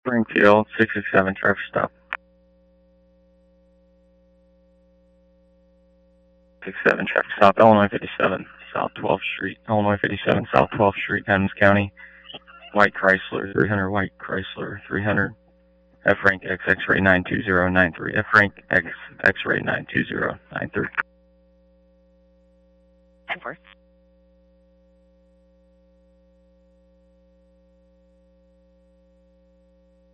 Springfield, 667, traffic stop. 67 traffic stop, Illinois 57, South 12th Street, Illinois 57, South 12th Street, Adams County. White Chrysler, 300, White Chrysler, 300. F rank X, X-ray 92093, F rank X, X-ray 92093. 10-4.